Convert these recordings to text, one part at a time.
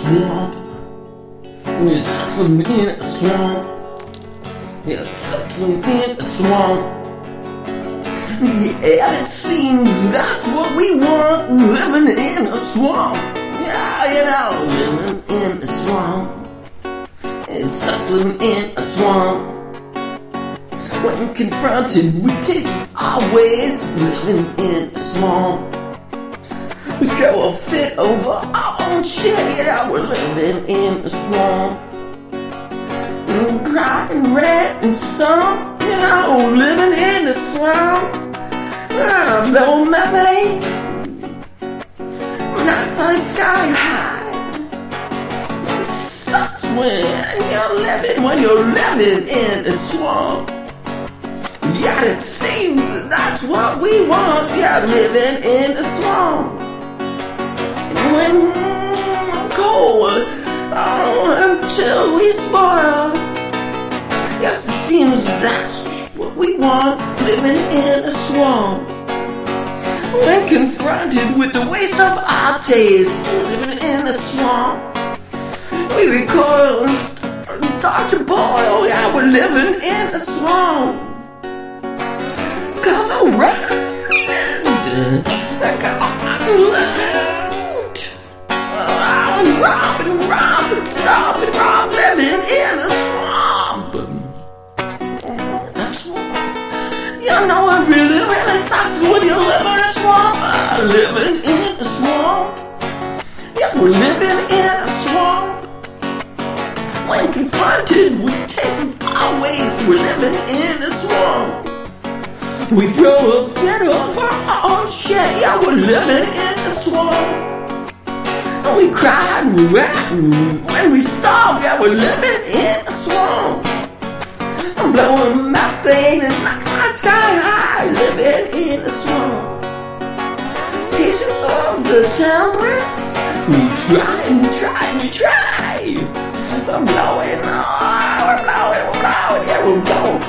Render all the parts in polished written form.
swamp. It sucks living in a swamp. Yeah, it sucks living in a swamp. Yeah, it seems that's what we want, living in a swamp. Yeah, you know, living in a swamp. It sucks living in a swamp. When confronted with taste of our ways, living in a swamp. We throw a fit over our own shit, you know, we're living in a swamp. And cry and rant and stomp, you know, living in a swamp. Blow methane, monoxide sky high. It sucks when you're living in a swamp. Yeah, it seems that's what we want. Yeah, living in a swamp. And when cold, until we spoil. Yes, it seems that's what we want, living in a swamp. When confronted with the waste of our taste, living in a swamp. We recoil and start to boil. Yeah, we're living in a swamp. Cause I'm round, like I'm robbing, stopping, living in a swamp. You know it really sucks when you live in a swamp. Living in a swamp. Yeah, we're living in a swamp. When confronted with taste of our ways, we're living in a swamp. We throw a fit over our own shit. Yeah, we're living in a swamp. And we cry and we rap when we starve. Yeah, we're living in a swamp. I'm blowing methane and oxide sky high, living in a swamp. Patience of the temperate, we try. I'm blowing, we're blowing, yeah, we're blowing.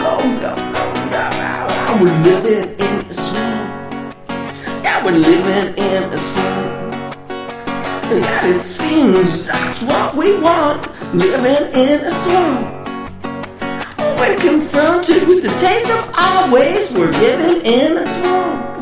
We're living in a swamp. Yeah, we're living in a swamp. Yeah, it seems that's what we want, living in a swamp. When confronted with the taste of our ways, we're living in a swamp.